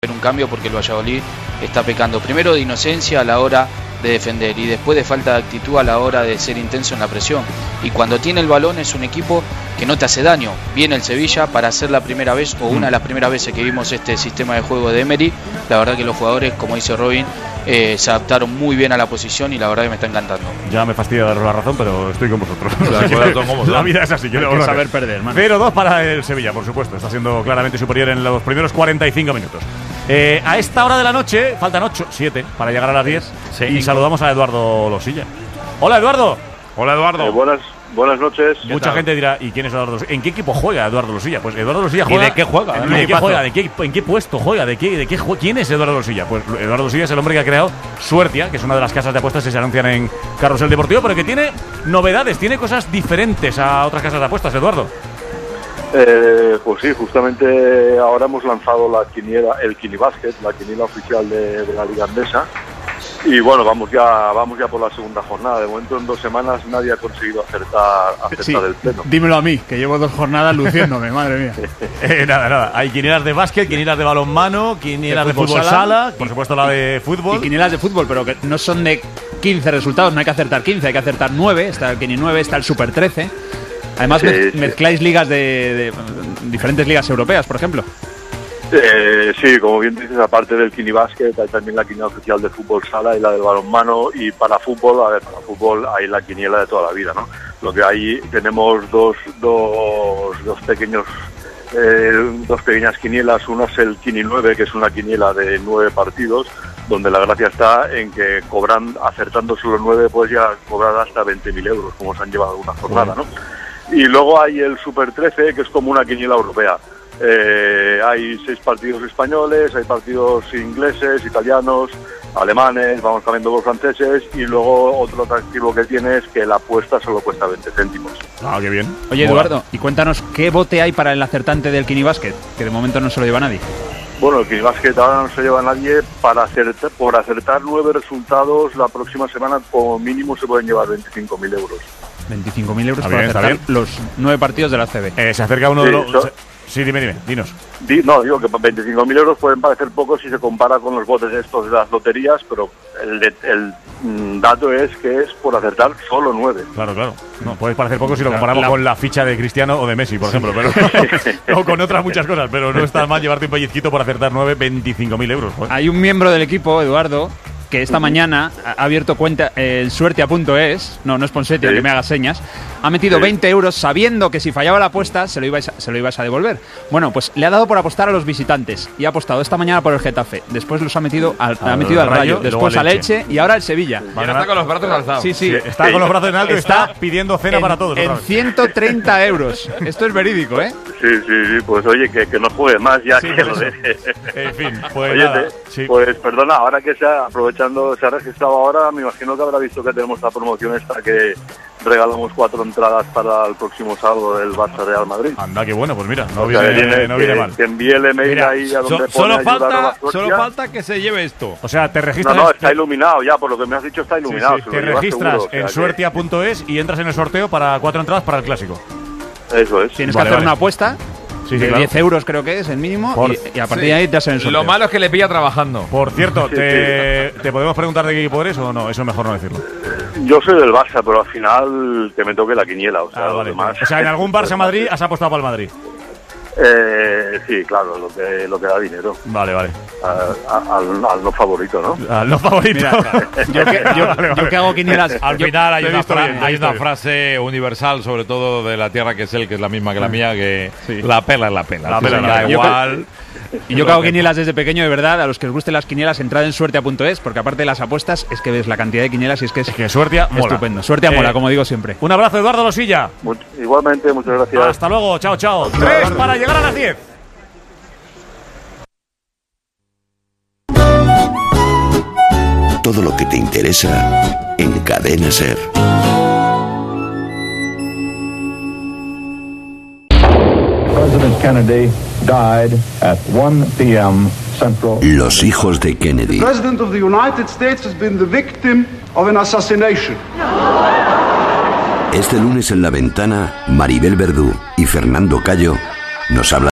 un cambio porque el Valladolid está pecando primero de inocencia a la hora de defender y después de falta de actitud a la hora de ser intenso en la presión. Y cuando tiene el balón es un equipo que no te hace daño. Viene el Sevilla para hacer la primera vez o una de las primeras veces que vimos este sistema de juego de Emery. La verdad que los jugadores, como dice Robin, se adaptaron muy bien a la posición y la verdad que me está encantando. Ya me fastidia daros la razón, pero estoy con vosotros. La vida es así. Hay que saber perder, man. 0-2 para el Sevilla, por supuesto. Está siendo claramente superior en los primeros 45 minutos. A esta hora de la noche, faltan 7 para llegar a las 10. Sí. Y saludamos a Eduardo Losilla. Hola, Eduardo. Hola, Eduardo. Buenas noches. Mucha gente dirá, ¿y quién es Eduardo Losilla? ¿En qué equipo juega Eduardo Losilla? Pues Eduardo Losilla juega. ¿Y de qué juega? ¿En qué puesto juega? ¿Quién es Eduardo Losilla? Pues Eduardo Losilla es el hombre que ha creado Suertia, que es una de las casas de apuestas que se anuncian en Carrusel Deportivo, pero que tiene novedades, tiene cosas diferentes a otras casas de apuestas, Eduardo. Pues sí, justamente ahora hemos lanzado el Kinibásquet, la quiniela oficial de la Liga Andesa. Y bueno, vamos ya por la segunda jornada. De momento en 2 semanas nadie ha conseguido acertar el pleno. Dímelo a mí, que llevo 2 jornadas luciéndome, madre mía. Nada. Hay quinielas de básquet, quinielas de balonmano, quinielas de fútbol sala, por supuesto la de fútbol. Y quinielas de fútbol, pero que no son de 15 resultados, no hay que acertar 15, hay que acertar 9. Está el Kini 9, está el Super 13. Además, mezcláis ligas de diferentes ligas europeas, por ejemplo. Sí, como bien dices, aparte del Kinibásquet, hay también la quiniela oficial de fútbol sala y la del balonmano. Y para fútbol hay la quiniela de toda la vida, ¿no? Lo que hay, tenemos dos pequeñas quinielas. Una es el Kini 9, que es una quiniela de 9 partidos, donde la gracia está en que acertando solo 9, puedes ya cobrar hasta 20.000 euros, como se han llevado alguna jornada, ¿no? Y luego hay el Super 13, que es como una quiniela europea. Hay 6 partidos españoles, hay partidos ingleses, italianos, alemanes, vamos cambiando por franceses, y luego otro atractivo que tiene es que la apuesta solo cuesta 20 céntimos. Ah, qué bien. Oye, Eduardo, y cuéntanos, ¿qué bote hay para el acertante del Kinibásquet? Que de momento no se lo lleva nadie. Bueno, el Kinibásquet ahora no se lleva a nadie. Por acertar 9 resultados, la próxima semana como mínimo se pueden llevar 25.000 euros. 25.000 euros para acertar los 9 partidos de la CB. Se acerca uno de los... Sí, dime, dinos. Digo que 25.000 euros pueden parecer pocos si se compara con los botes estos de las loterías, pero el dato es que es por acertar solo 9. Claro. No, puede parecer poco si lo comparamos con la ficha de Cristiano o de Messi, por ejemplo, pero o con otras muchas cosas, pero no está mal llevarte un pellizquito por acertar 25.000 euros. Joder. Hay un miembro del equipo, Eduardo, que esta mañana ha abierto cuenta el suertia.es, no es Ponsetti, que me haga señas, ha metido 20 euros sabiendo que si fallaba la apuesta se lo ibais a devolver. Bueno, pues le ha dado por apostar a los visitantes y ha apostado esta mañana por el Getafe, después los ha metido al Rayo, después al Elche y ahora al Sevilla. Y ahora está con los brazos alzados. Sí. Está con los brazos en alto y está pidiendo cena para todos. En 130 euros. Esto es verídico, ¿eh? Sí, pues oye, que no juegue más ya, que lo deje. En fin, pues oye, nada. Pues perdona, ahora que se ha registrado ahora, me imagino que habrá visto que tenemos la promoción esta que regalamos 4 entradas para el próximo sábado del Barça Real Madrid. Anda, qué bueno, pues mira, no viene mal. Que envíe el email ahí a donde solo falta que se lleve esto. O sea, te registras... No, está iluminado ya, por lo que me has dicho está iluminado. Sí. Te registras en suertia.es y entras en el sorteo para 4 entradas para el Clásico. Eso es. Tienes que hacer una apuesta. Sí, de 10 euros creo que es el mínimo y a partir de ahí te hacen el sorteo. Lo malo es que le pilla trabajando. Por cierto, ¿te podemos preguntar de qué equipo eres o no? Eso es mejor no decirlo. Yo soy del Barça, pero al final que me toque la quiniela. O sea, demás. O sea, ¿en algún Barça-Madrid has apostado para el Madrid? Sí, claro, lo que da dinero. Vale. Al no favorito, ¿no? Al no favorito. Mira, yo que hago quinielas. Al final hay una frase universal, sobre todo de la tierra que es él, que es la misma que la mía, que la pela es la pela. La pela da igual. Y yo que hago quinielas desde pequeño, de verdad, a los que os gusten las quinielas, entrad en suertia.es, porque aparte de las apuestas, es que ves la cantidad de quinielas y es que Suertia mola. Estupendo. Suertia mola, como digo siempre. Un abrazo, Eduardo Losilla. Igualmente, muchas gracias. Hasta luego, chao. 3 para llegar a las 10. Todo lo que te interesa en Cadena Ser. President Kennedy died at 1 p.m. Central. Los hijos de Kennedy. The President of the United States has been the victim of an assassination. Este lunes en La Ventana, Maribel Verdú y Fernando Cayo nos hablan